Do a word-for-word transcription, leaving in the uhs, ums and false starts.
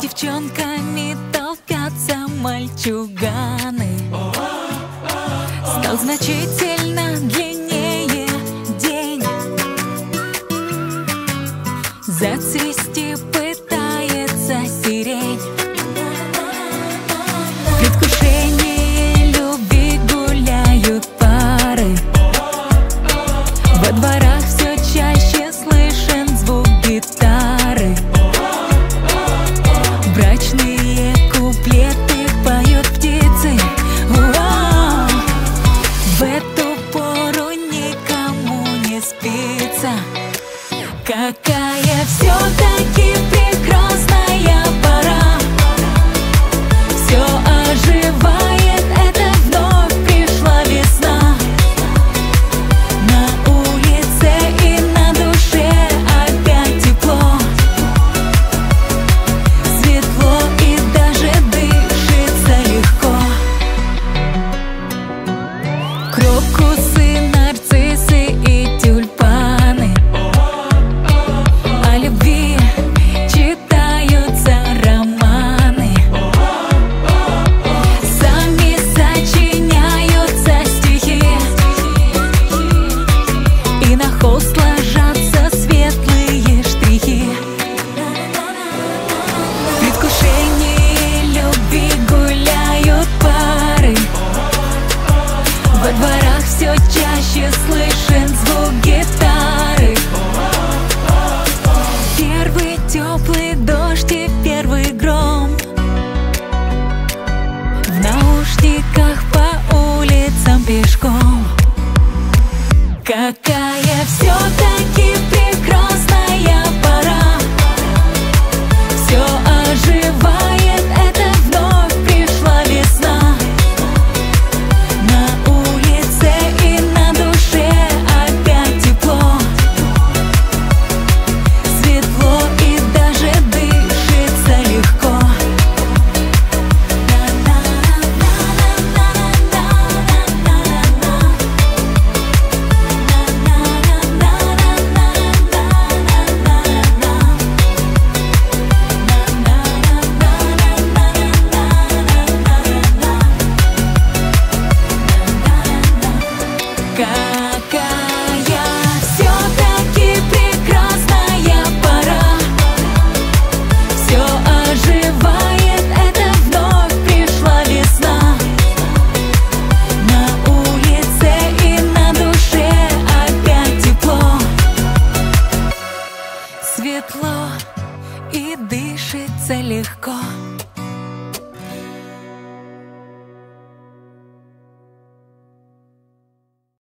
девчонками толпятся мальчуганы. Стал значительно длиннее день. Зацвести пытается сирень. В предвкушении любви гуляют пары. Во дворах все чаще слышен звук гитары. Брачные куплеты поют птицы. Уау! В эту пору никому не спится. Какая все-таки